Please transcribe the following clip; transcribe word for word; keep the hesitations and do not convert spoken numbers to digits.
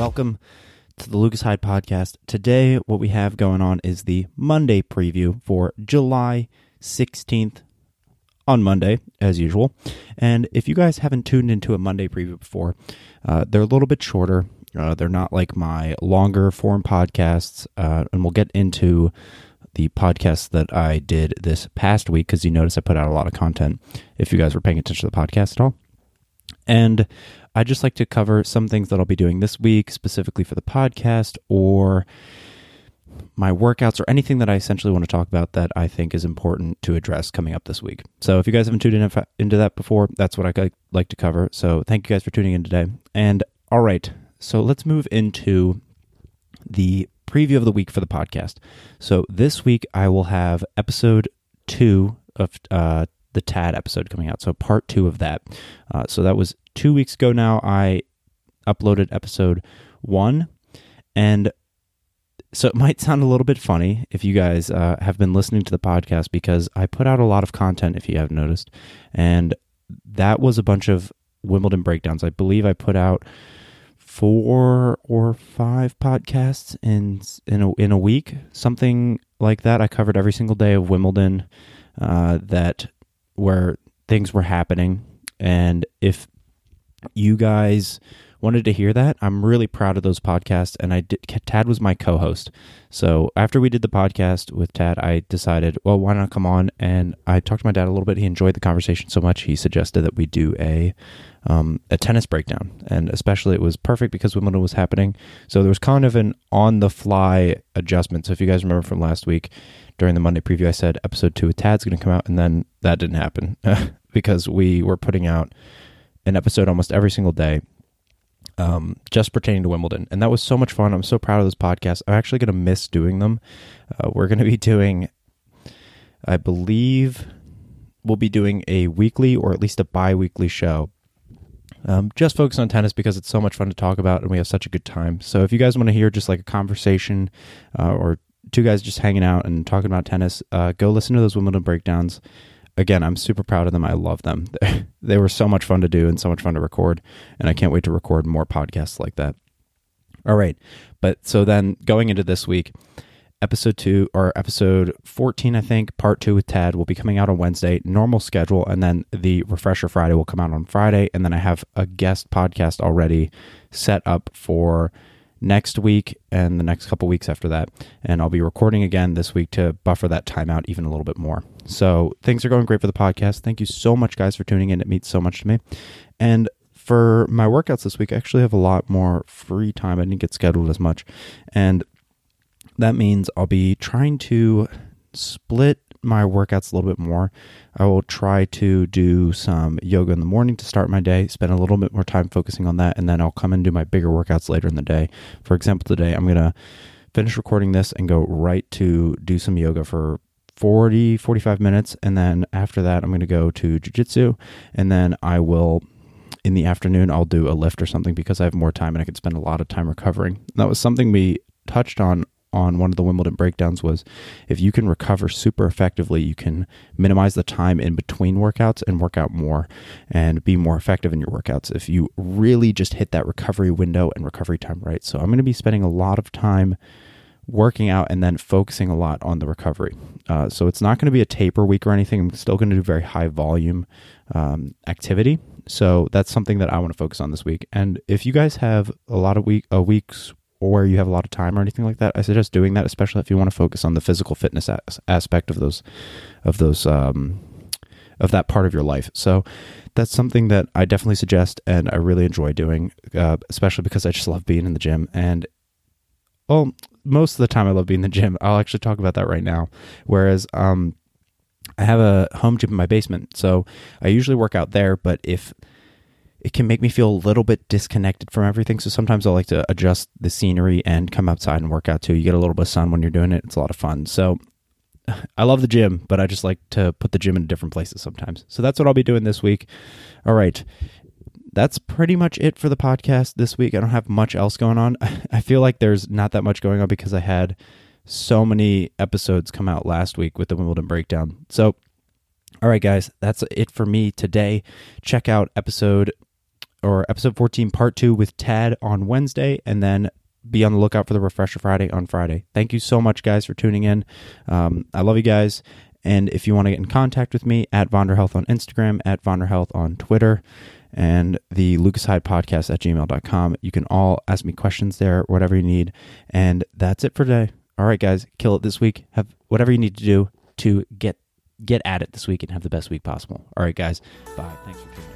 welcome to the Lucas Hyde Podcast. Today, what we have going on is the Monday preview for July sixteenth on Monday, as usual. And if you guys haven't tuned into a Monday preview before, uh, they're a little bit shorter. Uh, they're not like my longer form podcasts, uh, and we'll get into the podcast that I did this past week, because you notice I put out a lot of content, if you guys were paying attention to the podcast at all. And I just like to cover some things that I'll be doing this week, specifically for the podcast, or my workouts, or anything that I essentially want to talk about that I think is important to address coming up this week. So if you guys haven't tuned in into that before, that's what I like to cover. So thank you guys for tuning in today. And all right, so let's move into the preview of the week for the podcast. So this week I will have episode two of uh, the T A D episode coming out. So part two of that. Uh, so that was two weeks ago now. I uploaded episode one, and so it might sound a little bit funny if you guys uh, have been listening to the podcast, because I put out a lot of content, if you haven't noticed, and that was a bunch of Wimbledon breakdowns. I believe I put out four or five podcasts in in a, in a week, something like that. I covered every single day of Wimbledon uh, that where things were happening, and if you guys wanted to hear that, I'm really proud of those podcasts. And I did, Tad was my co-host, so after we did the podcast with Tad, I decided, well, why not come on? And I talked to my dad a little bit. He enjoyed the conversation so much, he suggested that we do a um, a tennis breakdown, and especially it was perfect because Wimbledon was happening, so there was kind of an on-the-fly adjustment. So if you guys remember from last week, during the Monday preview, I said episode two with Tad's going to come out, and then that didn't happen because we were putting out an episode almost every single day, um, just pertaining to Wimbledon. And that was so much fun. I'm so proud of those podcasts. I'm actually going to miss doing them. Uh, we're going to be doing, I believe, we'll be doing a weekly or at least a bi-weekly show. Um, just focus on tennis because it's so much fun to talk about and we have such a good time. So if you guys want to hear just like a conversation uh, or two guys just hanging out and talking about tennis, uh, go listen to those Wimbledon breakdowns. Again, I'm super proud of them. I love them. They were so much fun to do and so much fun to record, and I can't wait to record more podcasts like that. All right, but so then going into this week, episode two or episode fourteen, I think, part two with Tad will be coming out on Wednesday, normal schedule, and then the Refresher Friday will come out on Friday, and then I have a guest podcast already set up for next week and the next couple weeks after that, and I'll be recording again this week to buffer that time out even a little bit more. So things are going great for the podcast. Thank you so much, guys, for tuning in. It means so much to me. And for my workouts this week, I actually have a lot more free time. I didn't get scheduled as much, and that means I'll be trying to split my workouts a little bit more. I will try to do some yoga in the morning to start my day, spend a little bit more time focusing on that, and then I'll come and do my bigger workouts later in the day. For example, today I'm going to finish recording this and go right to do some yoga for forty, forty-five minutes, and then after that I'm going to go to jiu-jitsu, and then I will, in the afternoon, I'll do a lift or something because I have more time and I can spend a lot of time recovering. And that was something we touched on on one of the Wimbledon breakdowns, was if you can recover super effectively, you can minimize the time in between workouts and work out more and be more effective in your workouts if you really just hit that recovery window and recovery time right. So I'm going to be spending a lot of time working out and then focusing a lot on the recovery. Uh, so it's not going to be a taper week or anything. I'm still going to do very high volume um, activity. So that's something that I want to focus on this week. And if you guys have a lot of week, uh, weeks where you have a lot of time or anything like that, I suggest doing that, especially if you want to focus on the physical fitness as- aspect of those, of those, um, of that part of your life. So that's something that I definitely suggest and I really enjoy doing, uh, especially because I just love being in the gym. And well, most of the time I love being in the gym. I'll actually talk about that right now. Whereas um, I have a home gym in my basement, so I usually work out there, but if it can make me feel a little bit disconnected from everything. So sometimes I like to adjust the scenery and come outside and work out too. You get a little bit of sun when you're doing it. It's a lot of fun. So I love the gym, but I just like to put the gym in different places sometimes. So that's what I'll be doing this week. All right. That's pretty much it for the podcast this week. I don't have much else going on. I feel like there's not that much going on because I had so many episodes come out last week with the Wimbledon breakdown. So, all right, guys, that's it for me today. Check out episode or episode fourteen, part two with Tad on Wednesday, and then be on the lookout for the Refresher Friday on Friday. Thank you so much, guys, for tuning in. Um, I love you guys. And if you want to get in contact with me, at Vonderhealth on Instagram, at Vonderhealth on Twitter, and the Lucas Hyde Podcast at gmail dot com. You can all ask me questions there, whatever you need. And that's it for today. All right, guys, kill it this week. Have whatever you need to do to get get at it this week and have the best week possible. All right, guys, bye. Thanks for tuning in.